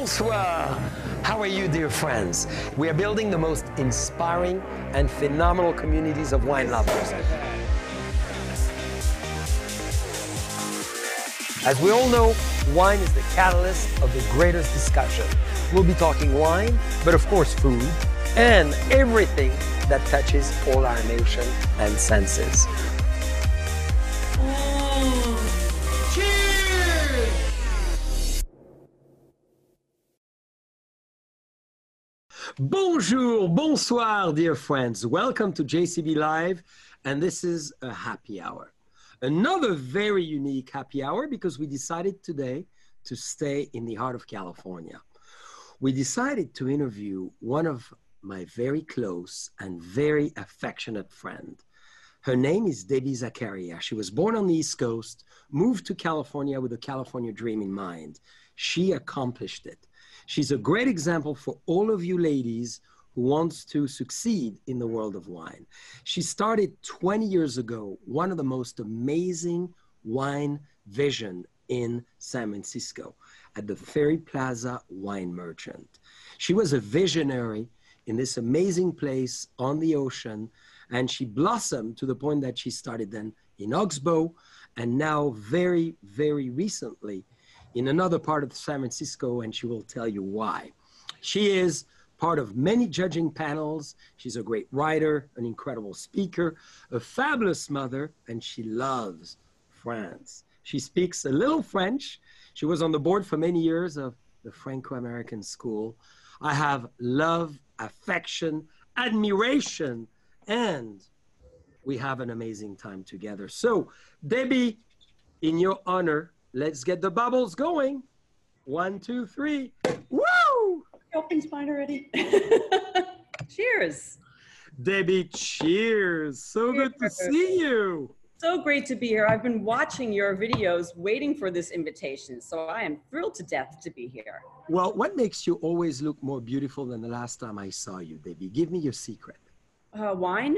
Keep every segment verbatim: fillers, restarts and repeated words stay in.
Bonsoir. How are you, dear friends? We are building the most inspiring and phenomenal communities of wine lovers. As we all know, wine is the catalyst of the greatest discussion. We'll be talking wine, but of course food, and everything that touches all our emotions and senses. Bonjour, bonsoir, dear friends. Welcome to J C B Live, and this is a happy hour. Another very unique happy hour because we decided today to stay in the heart of California. We decided to interview one of my very close and very affectionate friend. Her name is Debbie Zaccaria. She was born on the East Coast, moved to California with a California dream in mind. She accomplished it. She's a great example for all of you ladies who wants to succeed in the world of wine. She started twenty years ago, one of the most amazing wine vision in San Francisco at the Ferry Plaza Wine Merchant. She was a visionary in this amazing place on the ocean, and she blossomed to the point that she started then in Oxbow, and now very, very recently in another part of San Francisco, and she will tell you why. She is part of many judging panels. She's a great writer, an incredible speaker, a fabulous mother, and she loves France. She speaks a little French. She was on the board for many years of the Franco-American School. I have love, affection, admiration, and we have an amazing time together. So, Debbie, in your honor, let's get the bubbles going. One, two, three. Woo! Open's mine already. Cheers. Debbie, cheers. So good to see you. So great to be here. I've been watching your videos, waiting for this invitation. So I am thrilled to death to be here. Well, what makes you always look more beautiful than the last time I saw you, Debbie? Give me your secret. Uh, wine?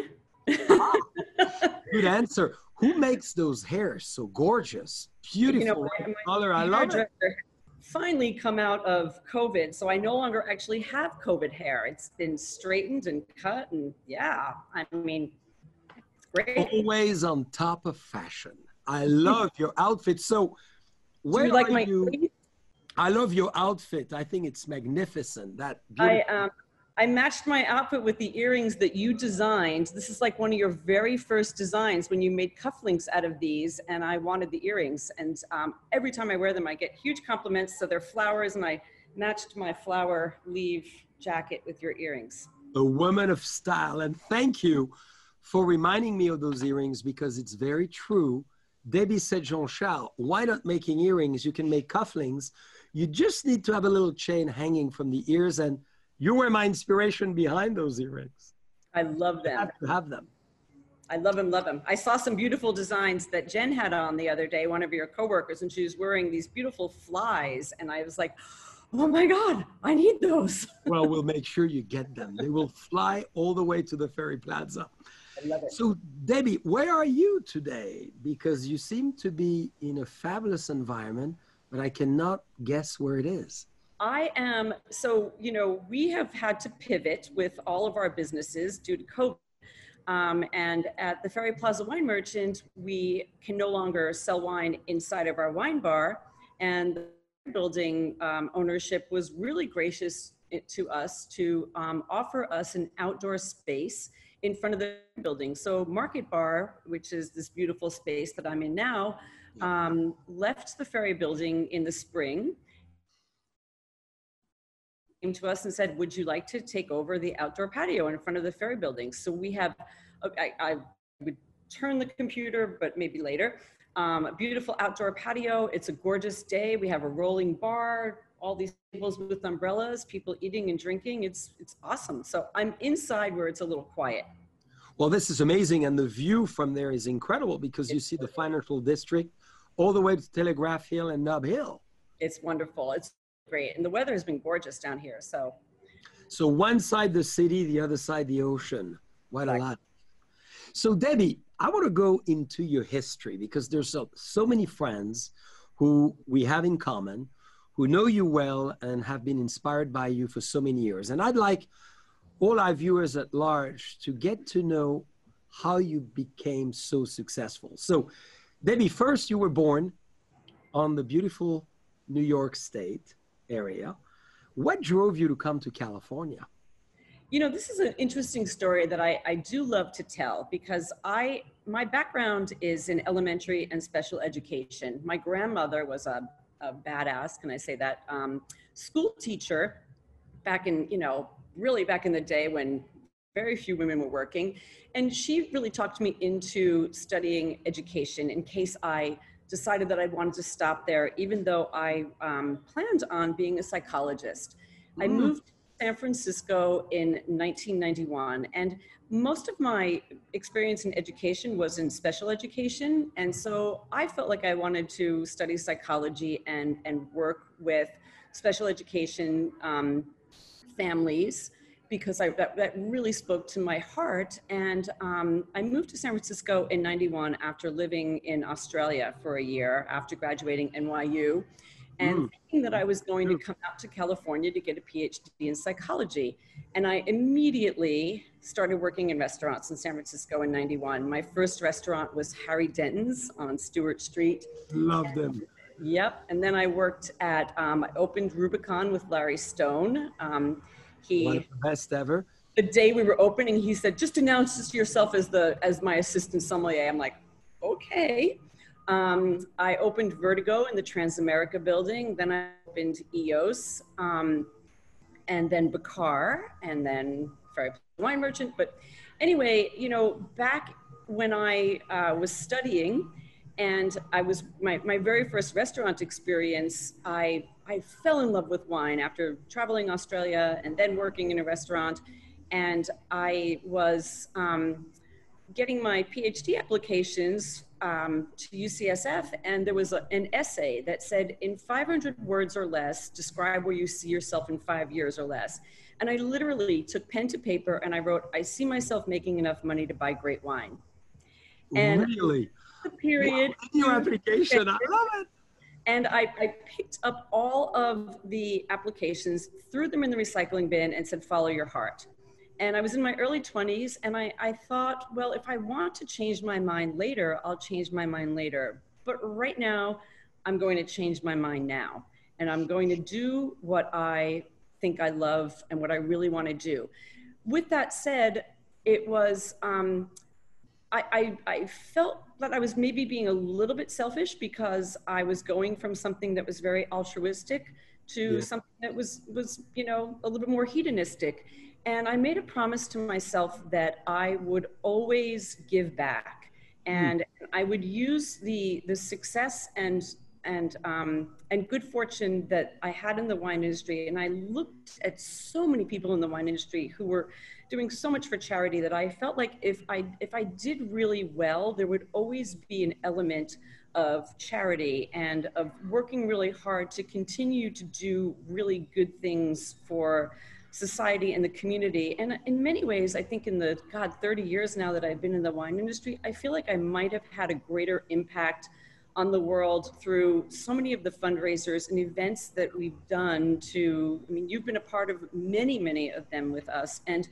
Good answer. Who makes those hairs so gorgeous? Beautiful you know, my, my color. I love it. Finally come out of COVID, so I no longer actually have COVID hair. It's been straightened and cut, and yeah, I mean, it's great. Always on top of fashion. I love your outfit. So, where Do you like are my you? sleeves? I love your outfit. I think it's magnificent. That I um, I matched my outfit with the earrings that you designed. This is like one of your very first designs when you made cufflinks out of these, and I wanted the earrings. And um, every time I wear them, I get huge compliments. So they're flowers, and I matched my flower leaf jacket with your earrings. A woman of style, and thank you for reminding me of those earrings because it's very true. Debbie said, Jean-Charles, why not making earrings? You can make cufflinks. You just need to have a little chain hanging from the ears, and you were my inspiration behind those earrings. I love them. You have to have them. I love them, love them. I saw some beautiful designs that Jen had on the other day, one of your coworkers, and she was wearing these beautiful flies. And I was like, oh my God, I need those. Well, we'll make sure you get them. They will fly all the way to the Ferry Plaza. I love it. So, Debbie, where are you today? Because you seem to be in a fabulous environment, but I cannot guess where it is. I am, so, you know, we have had to pivot with all of our businesses due to COVID. Um, and at the Ferry Plaza Wine Merchant, we can no longer sell wine inside of our wine bar. And the building um, ownership was really gracious to us to um, offer us an outdoor space in front of the building. So Market Bar, which is this beautiful space that I'm in now, um, left the Ferry building in the spring. Came to us and said, would you like to take over the outdoor patio in front of the Ferry building? So we have, I, I would turn the computer, but maybe later, um, a beautiful outdoor patio. It's a gorgeous day. We have a rolling bar, all these tables with umbrellas, people eating and drinking. It's, it's awesome. So I'm inside where it's a little quiet. Well, this is amazing. And the view from there is incredible because you see the financial district all the way to Telegraph Hill and Nob Hill. It's wonderful. It's great. And the weather has been gorgeous down here. So, so one side the city, the other side the ocean. What a lot. So Debbie, I want to go into your history because there's so, so many friends who we have in common, who know you well and have been inspired by you for so many years. And I'd like all our viewers at large to get to know how you became so successful. So, Debbie, first you were born on the beautiful New York State area. What drove you to come to California? You know, this is an interesting story that I, I do love to tell because I my background is in elementary and special education. My grandmother was a, a badass, can I say that, um, school teacher back in, you know, really back in the day when very few women were working. And she really talked me into studying education in case I decided that I wanted to stop there, even though I um, planned on being a psychologist. Mm. I moved to San Francisco in nineteen ninety-one, and most of my experience in education was in special education. And so I felt like I wanted to study psychology and, and work with special education um, families, because I, that, that really spoke to my heart. And um, I moved to San Francisco in ninety-one after living in Australia for a year after graduating N Y U, and mm. thinking that I was going to come out to California to get a P H D in psychology. And I immediately started working in restaurants in San Francisco in ninety-one. My first restaurant was Harry Denton's on Stewart Street. Love them. Yep. And then I worked at, um, I opened Rubicon with Larry Stone. Um, He, One of the best ever. The day we were opening, he said, just announce yourself as the as my assistant sommelier. I'm like, okay. Um, I opened Vertigo in the Transamerica building. Then I opened E O S, um, and then Bacar, and then Ferry Plaza Wine Merchant. But anyway, you know, back when I uh, was studying, and I was, my, my very first restaurant experience, I, I fell in love with wine after traveling Australia and then working in a restaurant. And I was um, getting my P H D applications um, to U C S F, and there was a, an essay that said, in five hundred words or less, describe where you see yourself in five years or less. And I literally took pen to paper and I wrote, I see myself making enough money to buy great wine. And really? The period. Wow, your application, I love it. And I, I picked up all of the applications, threw them in the recycling bin, and said, follow your heart. And I was in my early twenties, and I, I thought, well, if I want to change my mind later, I'll change my mind later. But right now, I'm going to change my mind now. And I'm going to do what I think I love and what I really want to do. With that said, it was, um, I, I, I felt that I was maybe being a little bit selfish because I was going from something that was very altruistic to yeah. something that was, was, you know, a little bit more hedonistic. And I made a promise to myself that I would always give back, and mm. I would use the, the success and, and, um, and good fortune that I had in the wine industry. And I looked at so many people in the wine industry who were doing so much for charity that I felt like if I, if I did really well, there would always be an element of charity and of working really hard to continue to do really good things for society and the community. And in many ways, I think in the, God, thirty years now that I've been in the wine industry, I feel like I might have had a greater impact on the world through so many of the fundraisers and events that we've done to, I mean, you've been a part of many, many of them with us. And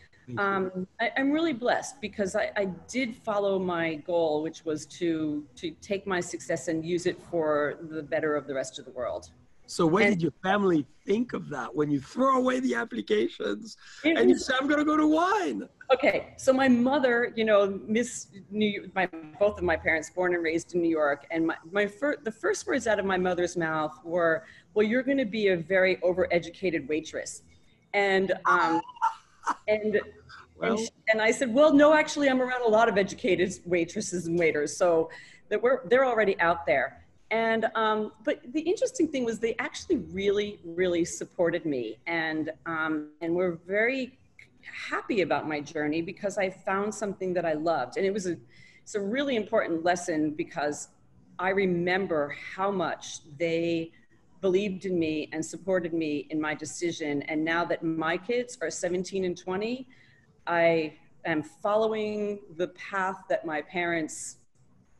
um, I, I'm really blessed because I, I did follow my goal, which was to, to take my success and use it for the better of the rest of the world. So what and, did your family think of that when you throw away the applications and you say, I'm going to go to wine? Okay, so my mother, you know, Miss New York, my, both of my parents born and raised in New York, and my, my fir the first words out of my mother's mouth were, well, you're going to be a very overeducated waitress. And, um, and, well. and, she, and I said, well, no, actually, I'm around a lot of educated waitresses and waiters, so that we're, they're already out there. And, um, but the interesting thing was they actually really, really supported me, and, um, and were very happy about my journey because I found something that I loved. And it was a, it's a really important lesson because I remember how much they believed in me and supported me in my decision. And now that my kids are seventeen and twenty, I am following the path that my parents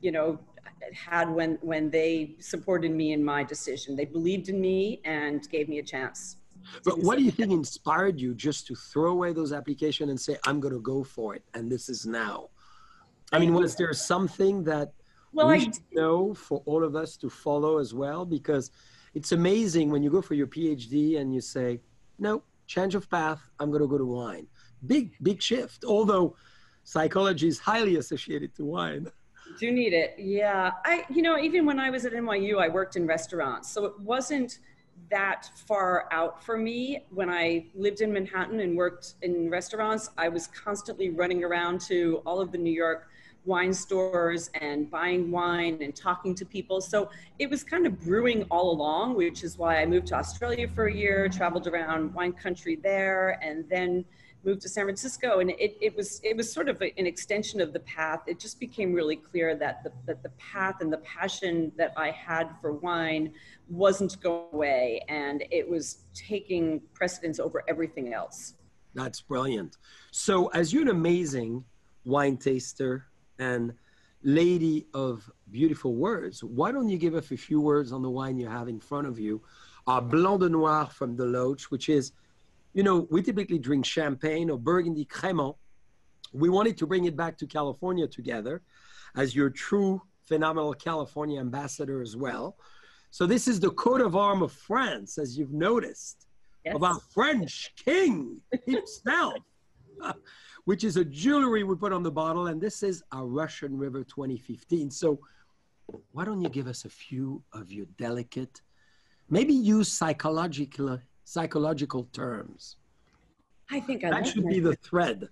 you know, had when, when they supported me in my decision. They believed in me and gave me a chance. But what do you think inspired you just to throw away those applications and say, I'm going to go for it, and this is now? I mean, was there something that well, we I should know for all of us to follow as well? Because it's amazing when you go for your PhD and you say, no, change of path, I'm going to go to wine. Big, big shift, although psychology is highly associated to wine. Do need it. Yeah. I, you know, even when I was at N Y U, I worked in restaurants. So it wasn't that far out for me. When I lived in Manhattan and worked in restaurants, I was constantly running around to all of the New York wine stores and buying wine and talking to people. So it was kind of brewing all along, which is why I moved to Australia for a year, traveled around wine country there, and then moved to San Francisco. And it, it was it was sort of a, an extension of the path. It just became really clear that the, that the path and the passion that I had for wine wasn't going away, and it was taking precedence over everything else. That's brilliant. So as you're an amazing wine taster and lady of beautiful words, why don't you give us a few words on the wine you have in front of you? Our Blanc de Noir from Deloach, which is, you know, we typically drink champagne or Burgundy Crémant. We wanted to bring it back to California together as your true phenomenal California ambassador as well. So this is the coat of arms of France, as you've noticed, yes, of our French king himself, which is a jewelry we put on the bottle. And this is our Russian River twenty fifteen. So why don't you give us a few of your delicate, maybe use psychological, psychological terms. I think I that like should that. be the thread.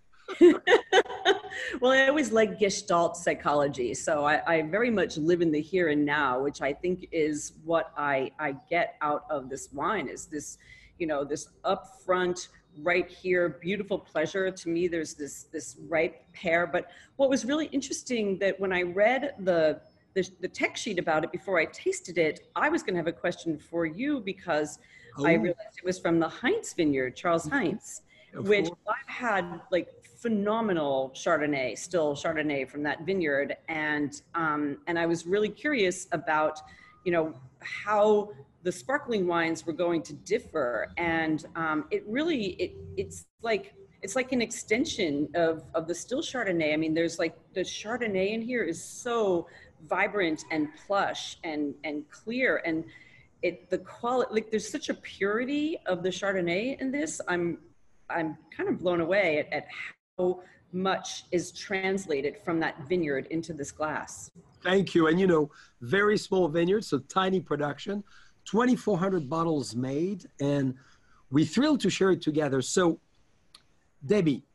Well, I always like Gestalt psychology. So I, I very much live in the here and now, which I think is what I, I get out of this wine, is this, you know, this upfront, right here, beautiful pleasure. To me, there's this, this ripe pear. But what was really interesting that when I read the, the, the tech sheet about it before I tasted it, I was going to have a question for you, because oh. I realized it was from the Heinz vineyard, Charles Heinz, of which course. I've had like phenomenal Chardonnay, still Chardonnay from that vineyard. And, um, and I was really curious about, you know, how the sparkling wines were going to differ. And um, it really, it, it's like, it's like an extension of, of the still Chardonnay. I mean, there's like, the Chardonnay in here is so vibrant and plush and, and clear. And it, the quality, like there's such a purity of the Chardonnay in this. I'm, I'm kind of blown away at, at how much is translated from that vineyard into this glass. Thank you. And you know, very small vineyard, so tiny production, twenty-four hundred bottles made, and we're thrilled to share it together. So Debbie,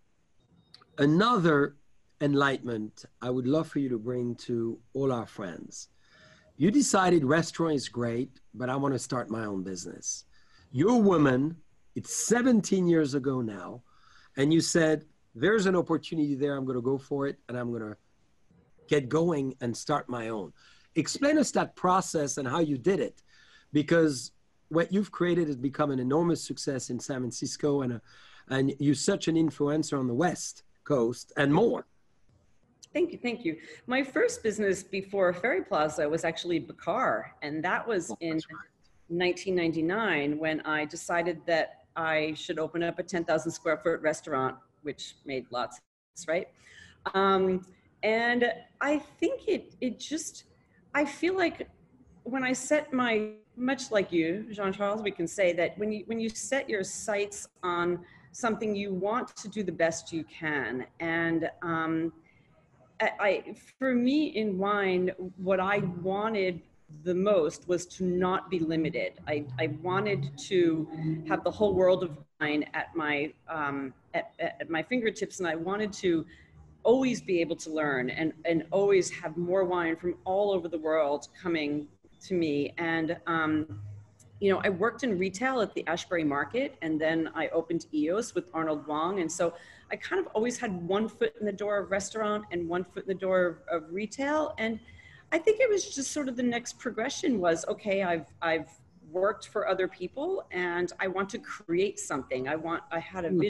another enlightenment I would love for you to bring to all our friends. You decided restaurant is great, but I want to start my own business. You're a woman, it's seventeen years ago now, and you said, there's an opportunity there, I'm going to go for it, and I'm going to get going and start my own. Explain us that process and how you did it, because what you've created has become an enormous success in San Francisco, and, a, and you're such an influencer on the West Coast and more. Thank you, thank you. My first business before Ferry Plaza was actually Bacar, and that was oh, in right. nineteen ninety-nine when I decided that I should open up a ten thousand square foot restaurant, which made lots of sense, right? Um, and I think it, it just, I feel like when I set my, much like you, Jean-Charles, we can say that when you, when you set your sights on something, you want to do the best you can. And um, I, I, for me in wine, what I wanted the most was to not be limited. I, I wanted to have the whole world of wine at my, um, at, at my fingertips, and I wanted to always be able to learn and, and always have more wine from all over the world coming to me. And, um, you know, I worked in retail at the Ashbury Market, and then I opened E O S with Arnold Wong. And so I kind of always had one foot in the door of restaurant and one foot in the door of, of retail. And I think it was just sort of the next progression was, okay, I've, I've worked for other people and I want to create something. I want, I had a vision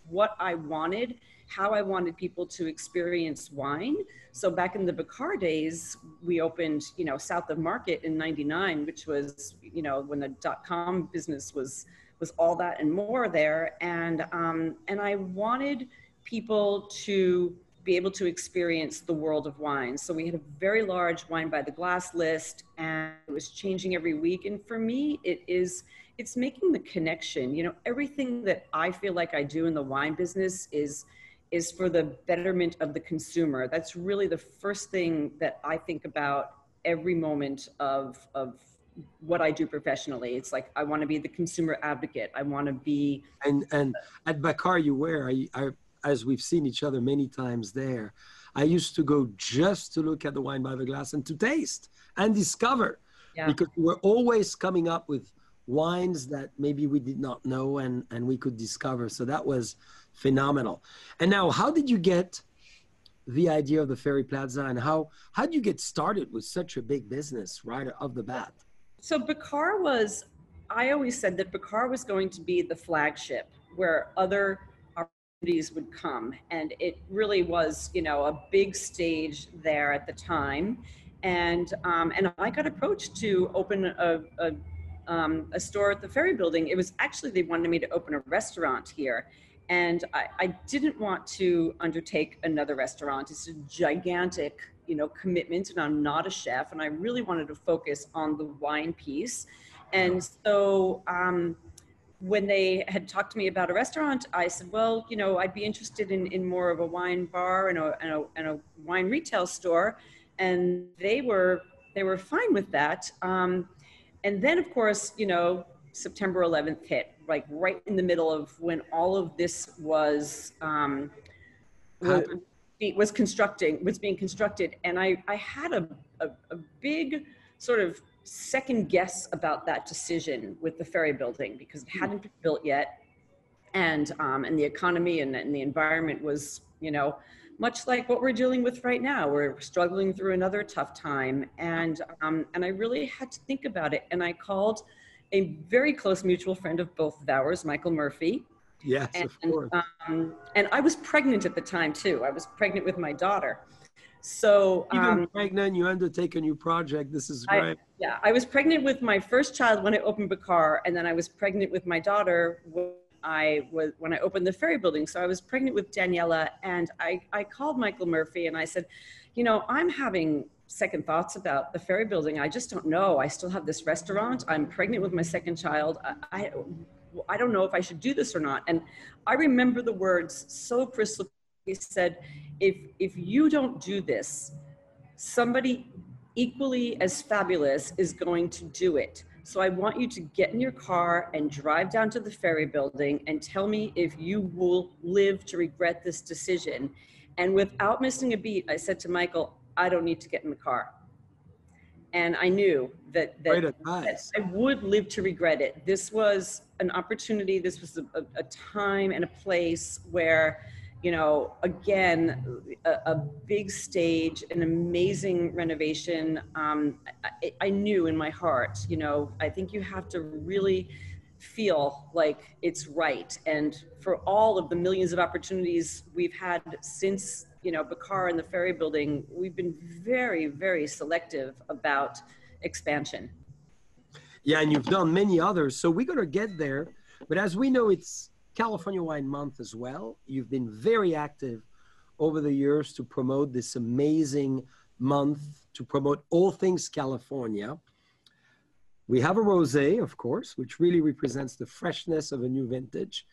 what I wanted, how I wanted people to experience wine. So back in the Bacar days, we opened, you know, South of Market in ninety-nine, which was, you know, when the dot-com business was was all that and more there. And um, and I wanted people to be able to experience the world of wine. So we had a very large wine by the glass list, and it was changing every week. And for me, it is, it's making the connection. You know, everything that I feel like I do in the wine business is, is for the betterment of the consumer. That's really the first thing that I think about every moment of, of what I do professionally. It's like, I want to be the consumer advocate. I want to be. And, and at Bacar you were, I, I, as we've seen each other many times there, I used to go just to look at the wine by the glass and to taste and discover, yeah. because we're always coming up with wines that maybe we did not know and, and we could discover. So that was phenomenal. And now, how did you get the idea of the Ferry Plaza, and how, how did you get started with such a big business right off the bat? So Bacar was, I always said that Bacar was going to be the flagship where other would come, and it really was, you know, a big stage there at the time. And um, and I got approached to open a, a, um, a store at the Ferry Building. It was actually, they wanted me to open a restaurant here, and I, I didn't want to undertake another restaurant. It's a gigantic, you know, commitment, and I'm not a chef, and I really wanted to focus on the wine piece. And so um, when they had talked to me about a restaurant, I said, well, you know, I'd be interested in, in more of a wine bar and a, and a, and a wine retail store. And they were, they were fine with that. Um, and then of course, you know, September eleventh hit, like right in the middle of when all of this was, um, was, was constructing, was being constructed. And I, I had a, a, a big sort of second guess about that decision with the Ferry Building, because it hadn't been built yet, and um, and the economy and, and the environment was, you know, much like what we're dealing with right now. We're struggling through another tough time, and um, and I really had to think about it. And I called a very close mutual friend of both of ours, Michael Murphy. Yes, and, of course. Um, and I was pregnant at the time too. I was pregnant with my daughter. So even um, pregnant, you undertake a new project. This is great. I, yeah, I was pregnant with my first child when I opened Bacar, and then I was pregnant with my daughter when I was when I opened the Ferry Building. So I was pregnant with Daniela, and I I called Michael Murphy and I said, you know, I'm having second thoughts about the Ferry Building. I just don't know. I still have this restaurant. I'm pregnant with my second child. I, I I don't know if I should do this or not. And I remember the words so crystal. He said, if, if you don't do this, somebody equally as fabulous is going to do it. So I want you to get in your car and drive down to the Ferry Building and tell me if you will live to regret this decision. And without missing a beat, I said to Michael, I don't need to get in the car. And I knew that, that, that I would live to regret it. This was an opportunity. This was a, a, a time and a place where, you know, again, a, a big stage, an amazing renovation. Um, I, I knew in my heart, you know, I think you have to really feel like it's right. And for all of the millions of opportunities we've had since, you know, Bacar and the Ferry Building, we've been very, very selective about expansion. Yeah, and you've done many others. So we're going to get there. But as we know, it's California Wine Month as well. You've been very active over the years to promote this amazing month, to promote all things California. We have a rosé, of course, which really represents the freshness of a new vintage.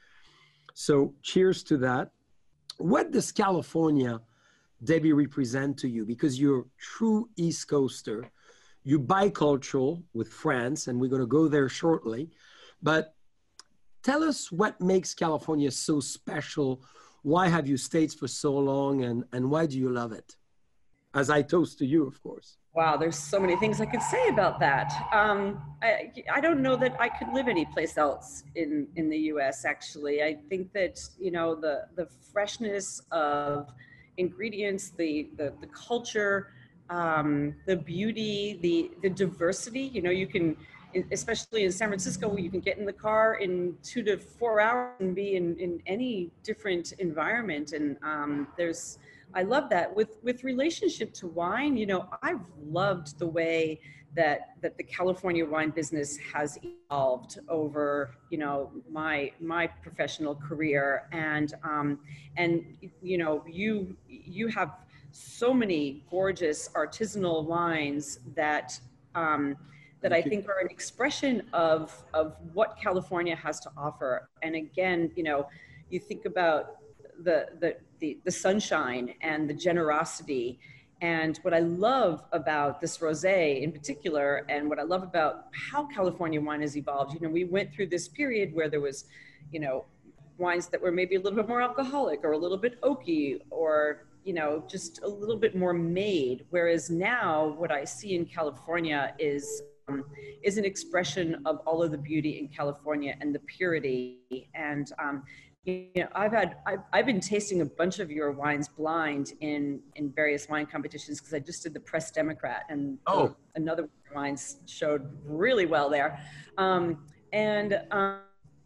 So cheers to that. What does California, Debbie, represent to you? Because you're a true East Coaster. You're bicultural with France, and we're going to go there shortly. But tell us what makes California so special. Why have you stayed for so long, and, and why do you love it? As I toast to you, of course. Wow, there's so many things I could say about that. Um, I, I don't know that I could live anyplace else in, in the U S, actually. I think that, you know, the, the freshness of ingredients, the, the, the culture, um, the beauty, the, the diversity, you know, you can, e- especially in San Francisco, where you can get in the car in two to four hours and be in, in any different environment. And um, there's, I love that. With with relationship to wine, you know, I've loved the way that that the California wine business has evolved over, you know, my my professional career. And um, and you know, you you have so many gorgeous artisanal wines that um, that I Thank you. think are an expression of of what California has to offer. And again, you know, you think about the the the, the sunshine and the generosity. And what I love about this rosé in particular, and what I love about how California wine has evolved, you know, we went through this period where there was, you know, wines that were maybe a little bit more alcoholic or a little bit oaky, or, you know, just a little bit more made. Whereas now what I see in California is um, is an expression of all of the beauty in California and the purity. And um, you know, I've had, I've, I've been tasting a bunch of your wines blind in, in various wine competitions, because I just did the Press Democrat, and Oh, the, another wines showed really well there. Um, and um,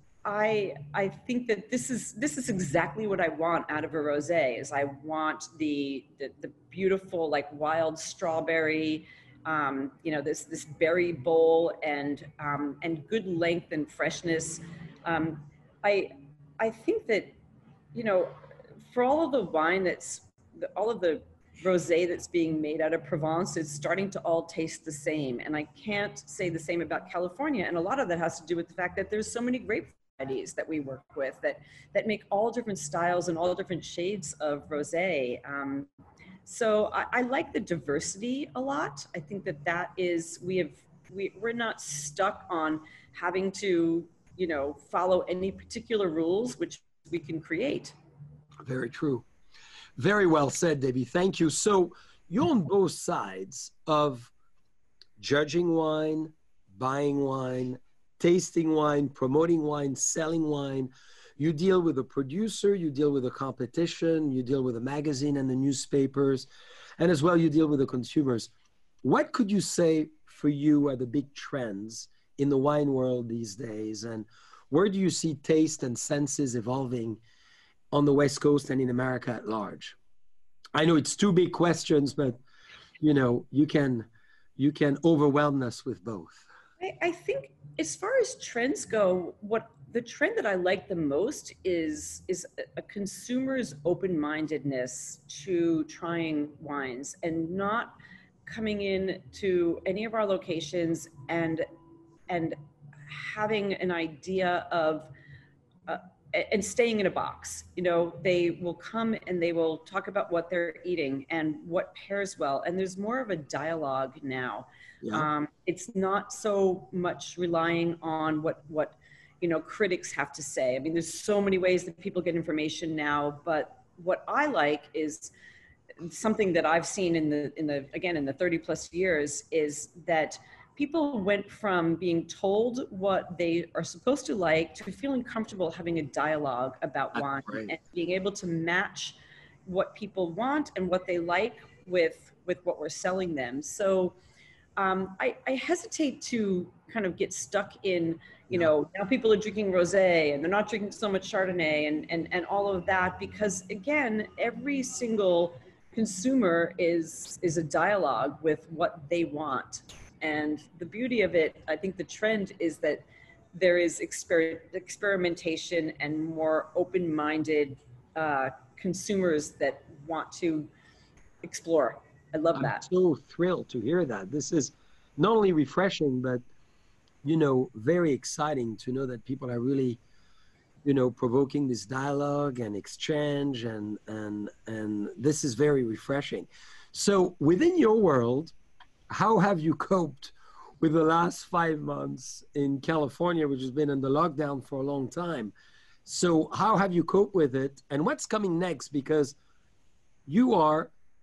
I, I think that this is, this is exactly what I want out of a rosé. Is I want the, the, the beautiful, like wild strawberry, um, you know, this, this berry bowl, and, um, and good length and freshness. Um, I, I think that, you know, for all of the wine that's, all of the rosé that's being made out of Provence, it's starting to all taste the same. And I can't say the same about California. And a lot of that has to do with the fact that there's so many grape varieties that we work with that, that make all different styles and all different shades of rosé. Um, so I, I like the diversity a lot. I think that that is, we have, we, we're not stuck on having to, you know, follow any particular rules, which we can create. very true. Very well said, Debbie. Thank you. So you're on both sides of judging wine, buying wine, tasting wine, promoting wine, selling wine. You deal with the producer, you deal with the competition, you deal with the magazine and the newspapers, and as well you deal with the consumers. What could you say for you are the big trends in the wine world these days, and where do you see taste and senses evolving on the West Coast and in America at large? I know it's two big questions, but you know, you can you can overwhelm us with both. I, I think as far as trends go, what the trend that I like the most is is a, a consumer's open-mindedness to trying wines, and not coming in to any of our locations and and having an idea of uh, and staying in a box. You know, they will come and they will talk about what they're eating and what pairs well. And there's more of a dialogue now. Yeah. Um, it's not so much relying on what, what, you know, critics have to say. I mean, there's so many ways that people get information now, but what I like is something that I've seen in the, in the, again, in the thirty plus years, is that people went from being told what they are supposed to like to feeling comfortable having a dialogue about That's wine, right. and being able to match what people want and what they like with, with what we're selling them. So um, I, I hesitate to kind of get stuck in, you Yeah. know, now people are drinking rosé and they're not drinking so much Chardonnay and, and, and all of that, because again, every single consumer is, is a dialogue with what they want. And the beauty of it, I think the trend is that there is exper- experimentation and more open-minded uh, consumers that want to explore. I love I'm that. so thrilled to hear that. This is not only refreshing, but, you know, very exciting to know that people are really, you know, provoking this dialogue and exchange, and, and, and this is very refreshing. So within your world, how have you coped with the last five months in California, which has been under lockdown for a long time? So how have you coped with it, and what's coming next? Because you are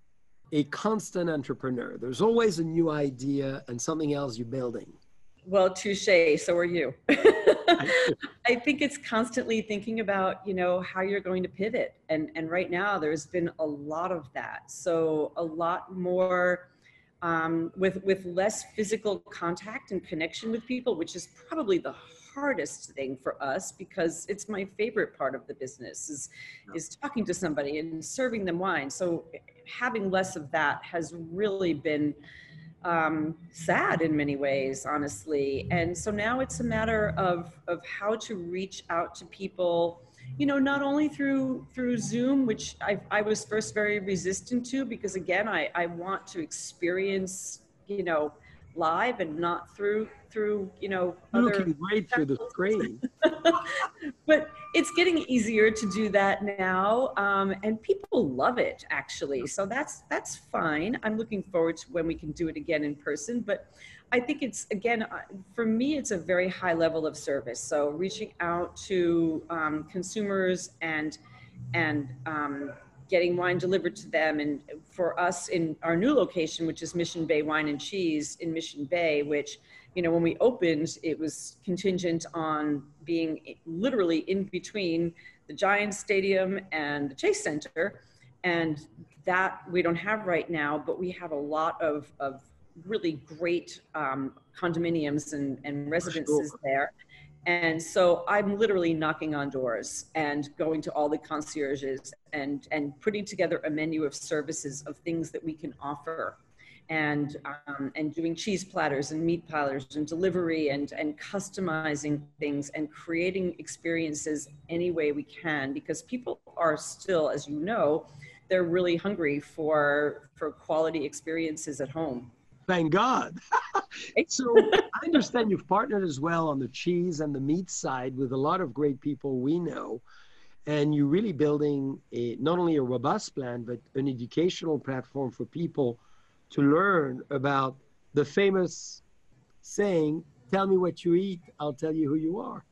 a constant entrepreneur. There's always a new idea and something else you're building. Well, touche, so are you. I think it's constantly thinking about, you know, how you're going to pivot. And, and right now there's been a lot of that. So a lot more um, with, with less physical contact and connection with people, which is probably the hardest thing for us, because it's my favorite part of the business is, is talking to somebody and serving them wine. So having less of that has really been um, sad in many ways, honestly. And so now it's a matter of, of how to reach out to people, you know, not only through through Zoom, which I, I was first very resistant to, because again, I, I want to experience, you know, live and not through through, you know, You're other looking great through the screen. But it's getting easier to do that now, um, and people love it, actually. So that's that's fine. I'm looking forward to when we can do it again in person. But I think it's, again, uh, for me, it's a very high level of service. So reaching out to um, consumers and and um, getting wine delivered to them. And for us in our new location, which is Mission Bay Wine and Cheese in Mission Bay, which, you know, when we opened, it was contingent on being literally in between the Giants Stadium and the Chase Center. And that we don't have right now, but we have a lot of, of really great um, condominiums and, and residences Sure. there. And so I'm literally knocking on doors and going to all the concierges and, and putting together a menu of services of things that we can offer, and um, and doing cheese platters and meat platters and delivery and, and customizing things and creating experiences any way we can, because people are still, as you know, they're really hungry for, for quality experiences at home. Thank God. So I understand you've partnered as well on the cheese and the meat side with a lot of great people we know. And you're really building a, not only a robust plan, but an educational platform for people to learn about the famous saying, tell me what you eat, I'll tell you who you are.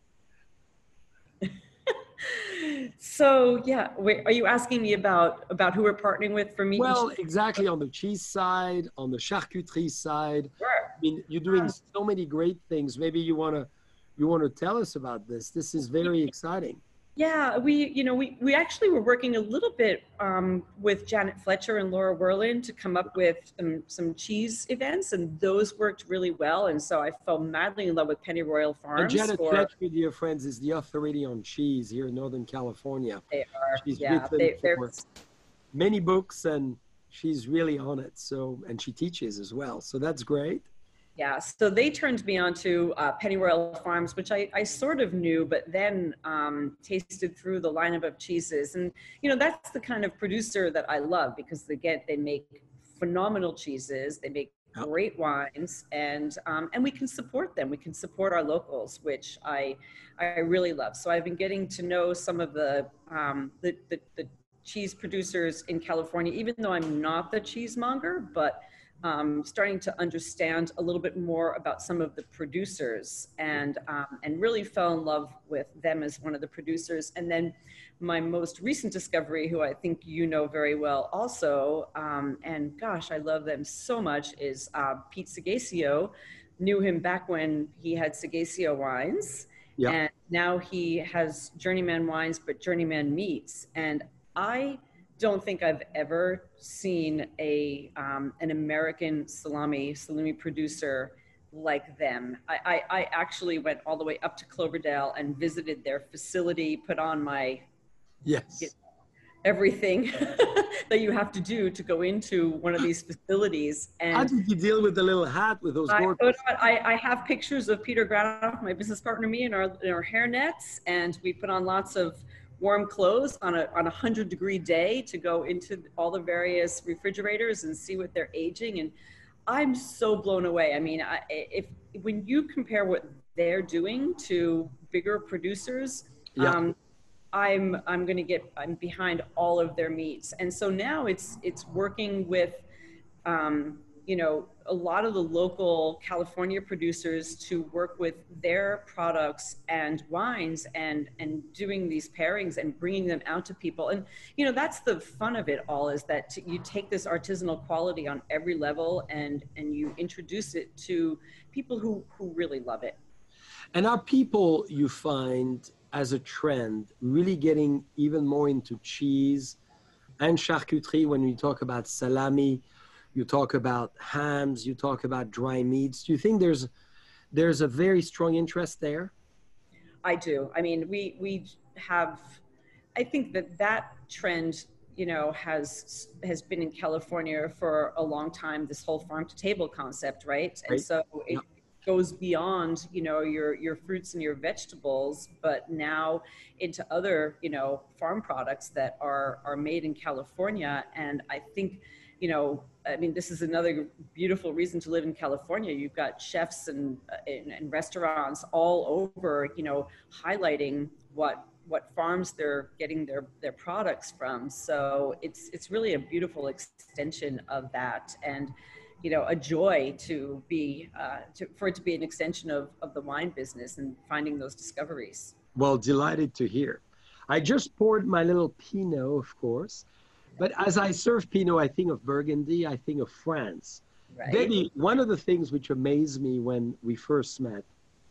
So yeah, wait, are you asking me about about who we're partnering with for meat? Well, exactly, on the cheese side, on the charcuterie side. Sure. I mean, you're doing so many great things. Maybe you want to you want to tell us about this. This is very exciting. Yeah, we, you know, we, we actually were working a little bit um, with Janet Fletcher and Laura Werlin to come up with some, some cheese events, and those worked really well. And so I fell madly in love with Pennyroyal Farms. And Janet for, Fletcher, dear friends, is the authority on cheese here in Northern California. They are, She's yeah, written they, for many books, and she's really on it. So, and she teaches as well. So that's great. Yeah, so they turned me on to uh, Pennyroyal Farms, which I, I sort of knew, but then um, tasted through the lineup of cheeses. And, you know, that's the kind of producer that I love, because they get, they make phenomenal cheeses, they make Yep. great wines, and um, and we can support them. We can support our locals, which I I really love. So I've been getting to know some of the um, the, the, the cheese producers in California, even though I'm not the cheesemonger, but Um, starting to understand a little bit more about some of the producers, and um, and really fell in love with them as one of the producers. And then my most recent discovery, who I think you know very well also, um, and gosh, I love them so much, is uh, Pete Segacio. Knew him back when he had Segacio Wines, Yeah. and now he has Journeyman Wines, but Journeyman Meats. And I don't think I've ever seen a um, an American salami salami producer like them. I, I, I actually went all the way up to Cloverdale and visited their facility, put on my Yes. you know, everything that you have to do to go into one of these facilities. And how did you deal with the little hat with those I, gorgeous? I, I have pictures of Peter Granoff, my business partner, me, in our in our hair nets, and we put on lots of warm clothes on a on a hundred degree day to go into all the various refrigerators and see what they're aging. And I'm so blown away. I mean, I, if when you compare what they're doing to bigger producers, Yeah. um, I'm I'm going to get I'm behind all of their meats. And so now it's it's working with, um, you know, a lot of the local California producers to work with their products and wines, and and doing these pairings and bringing them out to people. And you know, that's the fun of it all, is that you take this artisanal quality on every level, and and you introduce it to people who who really love it. And are people, you find, as a trend, really getting even more into cheese and charcuterie when we talk about salami? You talk about hams, you talk about dry meats. Do you think there's there's a very strong interest there? I do. I mean, we we have. I think that that trend, you know, has has been in California for a long time. This whole farm to table concept, right? And Right? so Yeah. it goes beyond, you know, your your fruits and your vegetables, but now into other, you know, farm products that are are made in California. And I think, you know, I mean, this is another beautiful reason to live in California. You've got chefs and, uh, and, and restaurants all over, you know, highlighting what what farms they're getting their their products from. So it's it's really a beautiful extension of that, and you know, a joy to be uh, to, for it to be an extension of of the wine business and finding those discoveries. Well, delighted to hear. I just poured my little Pinot, of course. But as I serve Pinot, I think of Burgundy, I think of France. Right. Debbie, one of the things which amazed me when we first met,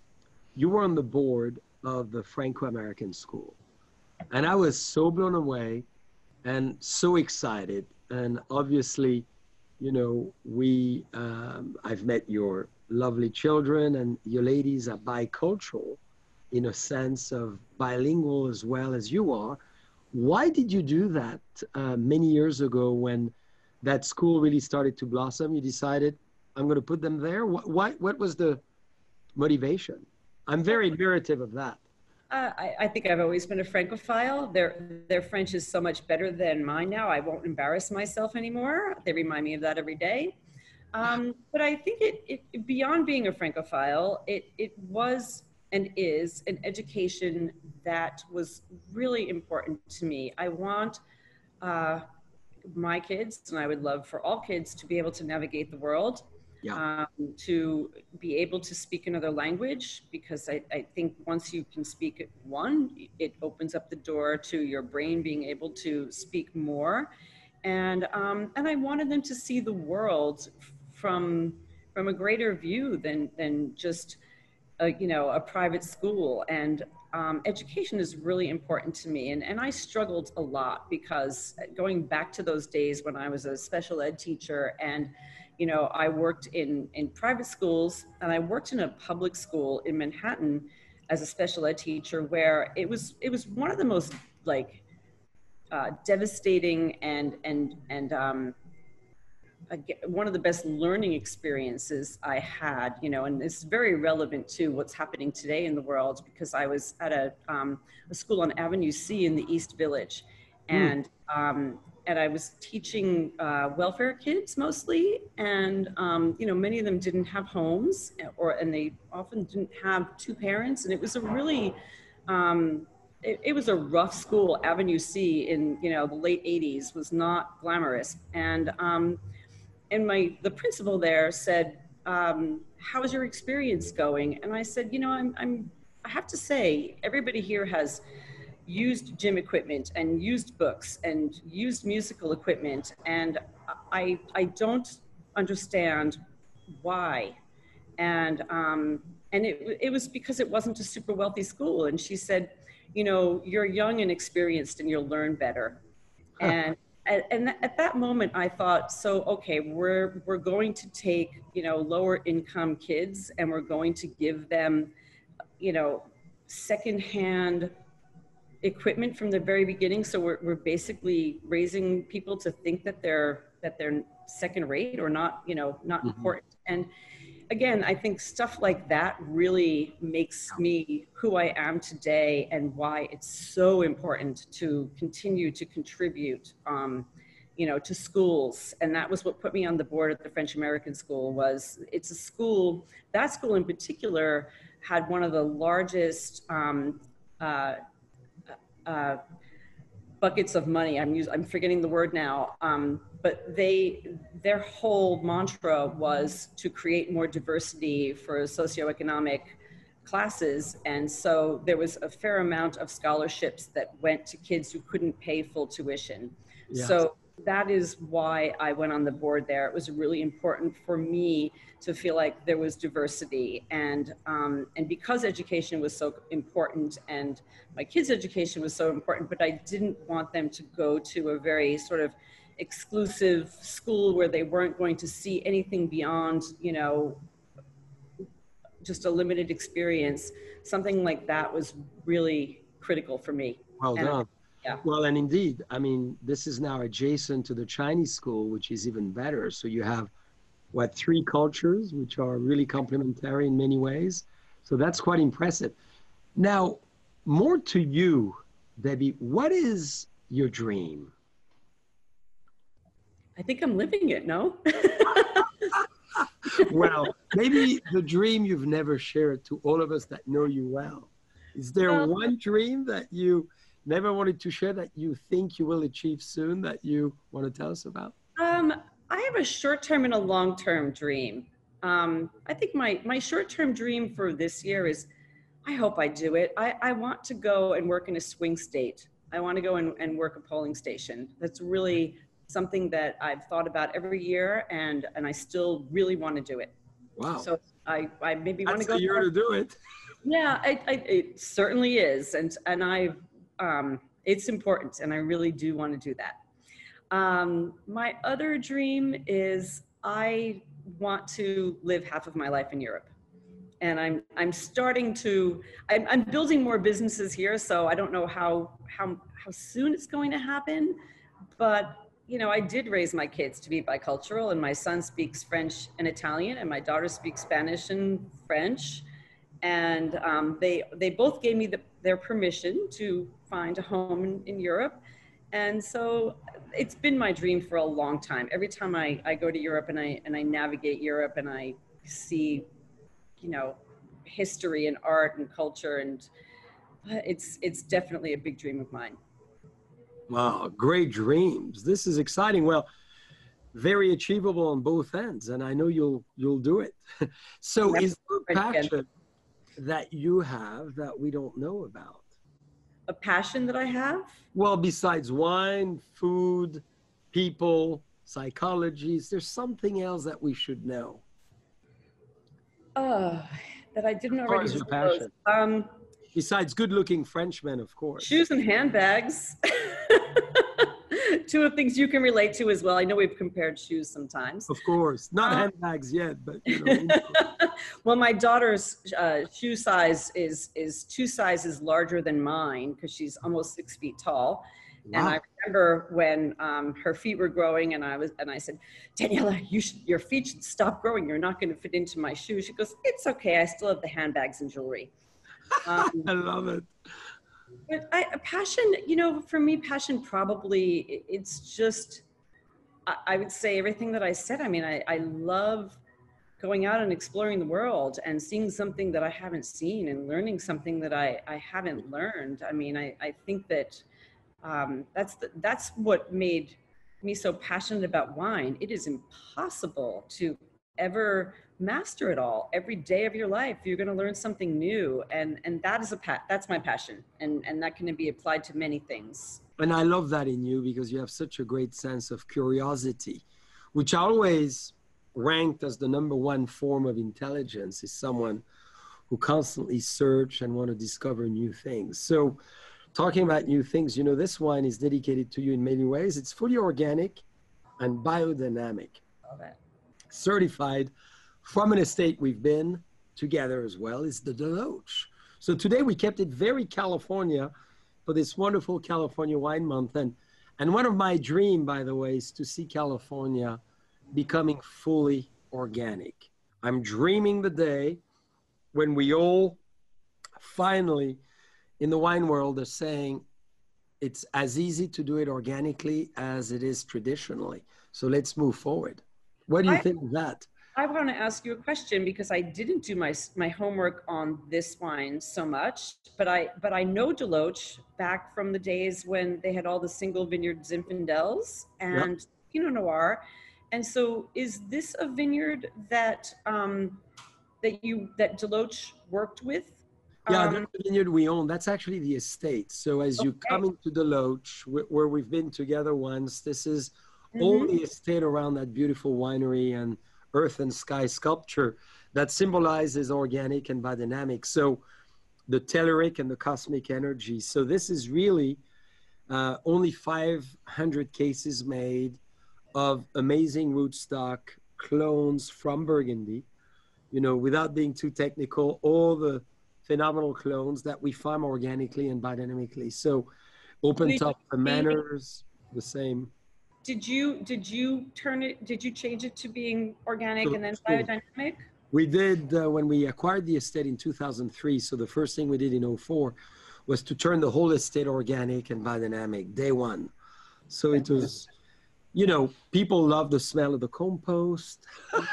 you were on the board of the Franco-American School. And I was so blown away and so excited. And obviously, you know, we, um, I've met your lovely children, and your ladies are bicultural in a sense of bilingual as well as you are. Why did you do that uh, many years ago when that school really started to blossom? You decided, I'm going to put them there. What, why, what was the motivation? I'm very admirative of that. Uh, I, I think I've always been a Francophile. Their their French is so much better than mine now. I won't embarrass myself anymore. They remind me of that every day. Um, but I think it, it beyond being a Francophile, it it was and is an education that was really important to me. I want uh, my kids, and I would love for all kids to be able to navigate the world, Yeah. um, to be able to speak another language, because I, I think once you can speak one, it opens up the door to your brain being able to speak more. And um, and I wanted them to see the world from from a greater view than than just a, you know, a private school. And um, education is really important to me. And, and I struggled a lot, because going back to those days when I was a special ed teacher, and, you know, I worked in, in private schools, and I worked in a public school in Manhattan as a special ed teacher, where it was, it was one of the most like uh, devastating and, and, and, um, one of the best learning experiences I had, you know, and it's very relevant to what's happening today in the world, because I was at a, um, a school on Avenue C in the East Village, and um, and I was teaching uh, welfare kids mostly, and um, you know, many of them didn't have homes, or and they often didn't have two parents, and it was a really um, it, it was a rough school. Avenue C in, you know, the late eighties was not glamorous, and um, and my the principal there said, um, "How's your experience going?" And I said, "You know, I'm I'm I have to say, everybody here has used gym equipment and used books and used musical equipment, and I I don't understand why." And um, and it it was because it wasn't a super wealthy school. And she said, "You know, you're young and experienced, and you'll learn better." And and, and at that moment I thought, so okay, we're we're going to take, you know, lower income kids, and we're going to give them, you know, secondhand equipment from the very beginning. So we're we're basically raising people to think that they're that they're second rate, or not, you know, not Mhm. important. And again, I think stuff like that really makes me who I am today, and why it's so important to continue to contribute, um, you know, to schools. And that was what put me on the board at the French American School. Was it's a school, that school in particular had one of the largest um, uh, uh, buckets of money. I'm using, I'm forgetting the word now. Um, but they, their whole mantra was to create more diversity for socioeconomic classes. And so there was a fair amount of scholarships that went to kids who couldn't pay full tuition. Yeah. So that is why I went on the board there. It was really important for me to feel like there was diversity. And, um, and because education was so important, and my kids' education was so important, but I didn't want them to go to a very sort of exclusive school where they weren't going to see anything beyond, you know, just a limited experience. Something like that was really critical for me. Well And, done. yeah. Well, and indeed, I mean, this is now adjacent to the Chinese school, which is even better. So you have, what, three cultures, which are really complementary in many ways. So that's quite impressive. Now, more to you, Debbie, what is your dream? I think I'm living it, no? Well, maybe the dream you've never shared to all of us that know you well. Is there Well, one dream that you never wanted to share that you think you will achieve soon that you want to tell us about? Um, I have a short-term and a long-term dream. Um, I think my, my short-term dream for this year is, I hope I do it. I, I want to go and work in a swing state. I want to go and, and work a polling station. That's really something that I've thought about every year, and, and I still really want to do it. Wow. So I, I maybe want to That's go. the year to do it. Yeah, I, I, it certainly is. And, and I, um, it's important, and I really do want to do that. Um, my other dream is I want to live half of my life in Europe. And I'm, I'm starting to, I'm, I'm building more businesses here, so I don't know how, how, how soon it's going to happen. But, you know, I did raise my kids to be bicultural, and my son speaks French and Italian, and my daughter speaks Spanish and French. And um, they, they both gave me the, their permission to find a home in, in Europe. And so it's been my dream for a long time. Every time I, I go to Europe and I, and I navigate Europe and I see, you know, history and art and culture, and it's, it's definitely a big dream of mine. Wow, great dreams. This is exciting. Well, very achievable on both ends, and I know you'll you'll do it. So is there a passion that you have that we don't know about? A passion that I have? Well, besides wine, food, people, psychology, is there something else that we should know? Oh, that I didn't already As your disclose. passion. Um, Besides good-looking Frenchmen, of course. Shoes and handbags. Two of things you can relate to as well. I know we've compared shoes sometimes. Of course. Not Uh, handbags yet, but you know. Well, my daughter's uh, shoe size is is two sizes larger than mine because she's almost six feet tall. Wow. And I remember when um, her feet were growing, and I was and I said, Daniela, you should, your feet should stop growing. You're not going to fit into my shoes. She goes, it's okay. I still have the handbags and jewelry. Um, I love it. But I, passion, you know, for me, passion probably, it's just, I, I would say everything that I said. I mean, I, I love going out and exploring the world and seeing something that I haven't seen and learning something that I, I haven't learned. I mean, I, I think that um, that's, the, that's what made me so passionate about wine. It is impossible to ever master it all. Every day of your life, you're going to learn something new, and and that is a pa- that's my passion, and and that can be applied to many things. And I love that in you because you have such a great sense of curiosity, which I always ranked as the number one form of intelligence, is someone who constantly search and want to discover new things. So talking about new things, you know, this wine is dedicated to you in many ways. It's fully organic and biodynamic. All that. Certified from an estate we've been together as well, is the Deloach. So today we kept it very California for this wonderful California Wine Month. And, and one of my dreams, by the way, is to see California becoming fully organic. I'm dreaming the day when we all finally, in the wine world, are saying it's as easy to do it organically as it is traditionally. So let's move forward. What do you I, think of that? I want to ask you a question because I didn't do my my homework on this wine so much, but I but I know Deloach back from the days when they had all the single vineyard Zinfandels and yep. Pinot Noir, and so is this a vineyard that um, that you that Deloach worked with? Yeah, um, that's the vineyard we own. That's actually the estate. So as you okay. come into Deloach, where we've been together once, this is mm-hmm. all the estate around that beautiful winery and earth and sky sculpture that symbolizes organic and biodynamic. So the telluric and the cosmic energy. So this is really uh, only five hundred cases made, of amazing rootstock clones from Burgundy, you know, without being too technical, all the phenomenal clones that we farm organically and biodynamically. So open Did top the you change- manners, the same. Did you did you turn it? Did you change it to being organic So, and then so biodynamic? we did uh, when we acquired the estate in two thousand three. So the first thing we did in oh four was to turn the whole estate organic and biodynamic day one. So it was, you know, people love the smell of the compost.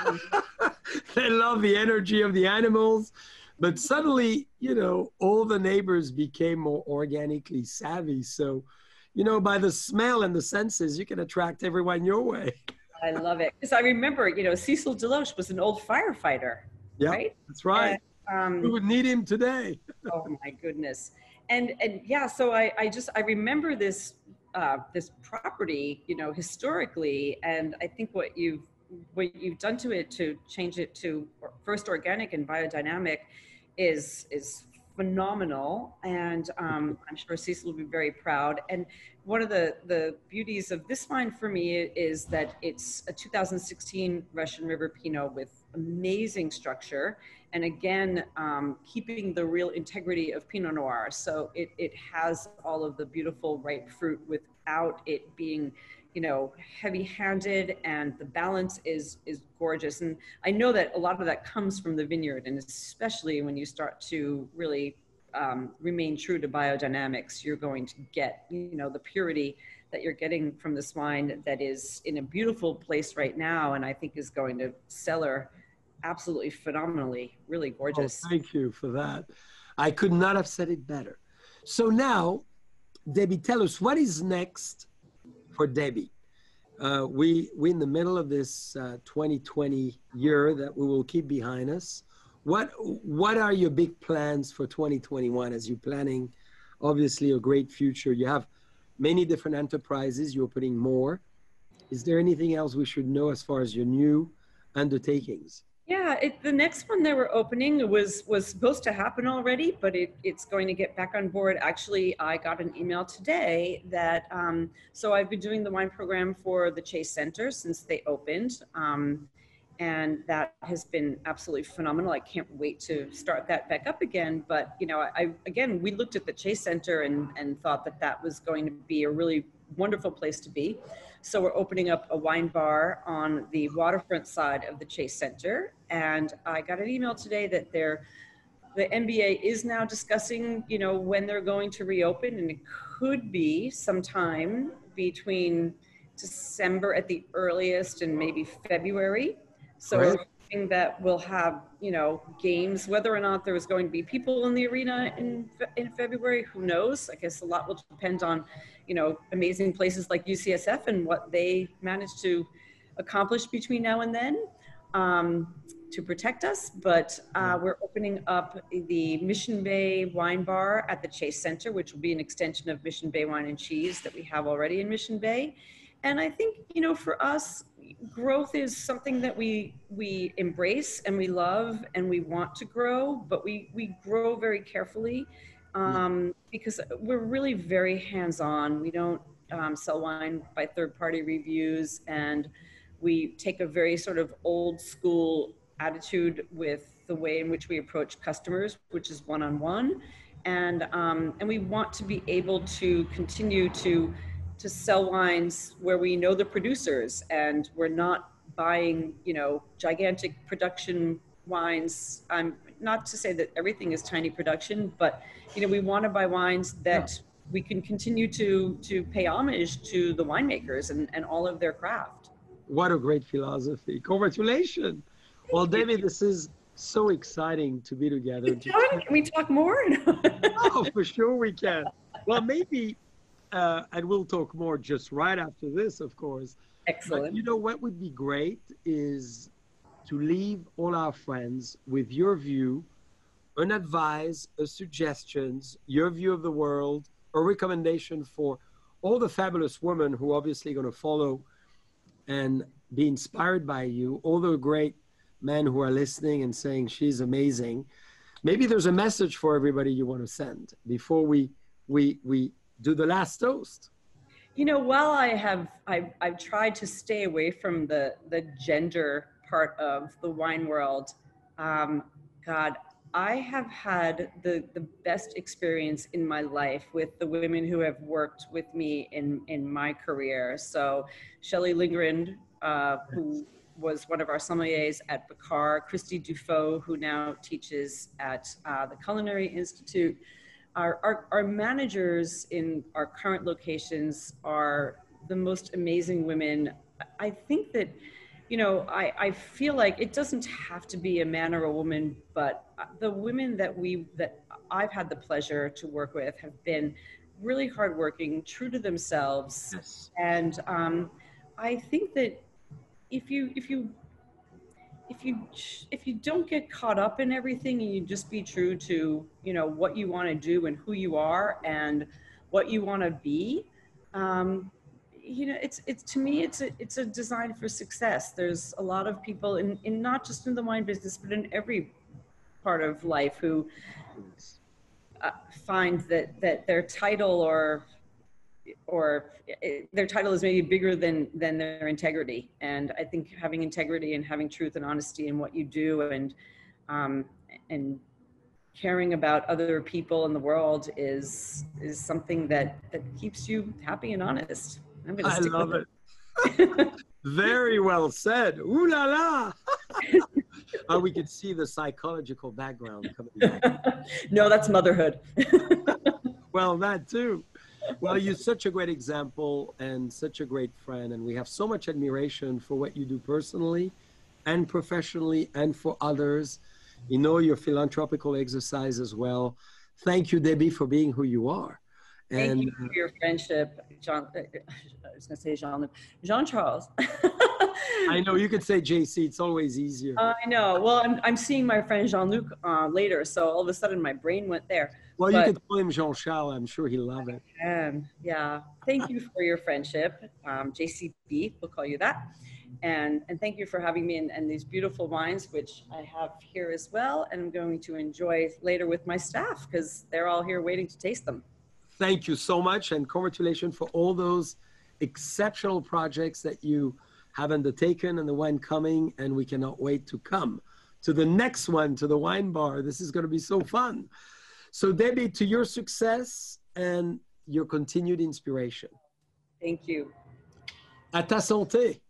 They love the energy of the animals. But suddenly, you know, all the neighbors became more organically savvy. So, you know, by the smell and the senses, you can attract everyone your way. I love it because I remember, you know, Cecil Deloche was an old firefighter, Yeah, right? that's right. And, um, we would need him today. oh my goodness. And and yeah, so I, I just I remember this uh, this property, you know, historically, and I think what you've what you've done to it to change it to first organic and biodynamic is is phenomenal. And um, I'm sure Cecil will be very proud. And one of the the beauties of this wine for me is that it's a two thousand sixteen Russian River Pinot with amazing structure. And again, um, keeping the real integrity of Pinot Noir. So it, it has all of the beautiful ripe fruit without it being, you know, heavy-handed, and the balance is is gorgeous. And I know that a lot of that comes from the vineyard, and especially when you start to really um, remain true to biodynamics, you're going to get, you know, the purity that you're getting from this wine that is in a beautiful place right now, and I think is going to cellar absolutely phenomenally, really gorgeous. Oh, thank you for that. I could not have said it better. So now, Debbie, tell us what is next for Debbie. Uh, we we in the middle of this uh, twenty twenty year that we will keep behind us. What what are your big plans for twenty twenty-one as you're planning? Obviously, a great future. You have many different enterprises. You're opening more. Is there anything else we should know as far as your new undertakings? Yeah, it, the next one that we're opening was was supposed to happen already, but it, it's going to get back on board. Actually, I got an email today that, um, so I've been doing the wine program for the Chase Center since they opened. Um, and that has been absolutely phenomenal. I can't wait to start that back up again. But, you know, I, again, we looked at the Chase Center and, and thought that that was going to be a really wonderful place to be. So we're opening up a wine bar on the waterfront side of the Chase Center. And I got an email today that they're, the M B A is now discussing, you know, when they're going to reopen, and it could be sometime between December at the earliest and maybe February. So Right. we're hoping that we'll have, you know, games. Whether or not there's going to be people in the arena in in February, who knows? I guess a lot will depend on, you know, amazing places like U C S F and what they manage to accomplish between now and then um, to protect us. But uh, we're opening up the Mission Bay Wine Bar at the Chase Center, which will be an extension of Mission Bay Wine and Cheese that we have already in Mission Bay. And I think, you know, for us, growth is something that we we embrace and we love and we want to grow, but we we grow very carefully um, because we're really very hands-on. We don't um, sell wine by third-party reviews, and we take a very sort of old school attitude with the way in which we approach customers, which is one-on-one. And um, and we want to be able to continue to to sell wines where we know the producers, and we're not buying, you know, gigantic production wines. Um, not to say that everything is tiny production, but, you know, we want to buy wines that yeah. we can continue to to pay homage to the winemakers and, and all of their craft. What a great philosophy. Congratulations. Well, David, this is so exciting to be together. Can we talk more? Oh, for sure we can. Well, maybe, uh, and we'll talk more just right after this, of course. Excellent. But you know what would be great is to leave all our friends with your view, an advice, a suggestions, your view of the world, a recommendation for all the fabulous women who are obviously going to follow and be inspired by you, all the great men who are listening and saying she's amazing. Maybe there's a message for everybody you want to send before we we we do the last toast. You know, while I have, I've, I've tried to stay away from the, the gender part of the wine world. Um, God, I have had the, the best experience in my life with the women who have worked with me in, in my career. So Shelley Lindgren, uh, who was one of our sommeliers at Baccar, Christy Dufault, who now teaches at uh, the Culinary Institute. Our, our, our managers in our current locations are the most amazing women. I think that, you know, I, I feel like it doesn't have to be a man or a woman, but the women that we, that I've had the pleasure to work with have been really hardworking, true to themselves. Yes. And um, I think that if you, if you, if you if you don't get caught up in everything and you just be true to, you know, what you want to do and who you are and what you want to be, um, you know, it's it's to me it's a it's a design for success. There's a lot of people in, in not just in the wine business but in every part of life who uh, find that that their title or or it, their title is maybe bigger than than their integrity. And I think having integrity and having truth and honesty in what you do, and um, and caring about other people in the world is is something that that keeps you happy and honest. I'm gonna I stick love with it. it. Very well said. Ooh la la. Oh, we could see the psychological background coming out. No, that's motherhood. Well, that too. Well, you're such a great example and such a great friend, and we have so much admiration for what you do personally and professionally and for others. You know, your philanthropical exercise as well. Thank you, Debbie, for being who you are. Thank And you for your friendship, John. I was going to say Jean, Jean Charles. I know you could say J C. It's always easier. I know. Well, I'm I'm seeing my friend Jean Luc uh, later, so all of a sudden my brain went there. Well, but, you could call him Jean Charles. I'm sure he'll love it. Um, yeah. Thank you for your friendship, um, J C B. We'll call you that. And and thank you for having me and, and these beautiful wines, which I have here as well, and I'm going to enjoy later with my staff because they're all here waiting to taste them. Thank you so much, and congratulations for all those exceptional projects that you have undertaken and the one coming, and we cannot wait to come to the next one, to the wine bar. This is going to be so fun. So Debbie, to your success and your continued inspiration. Thank you. À ta santé.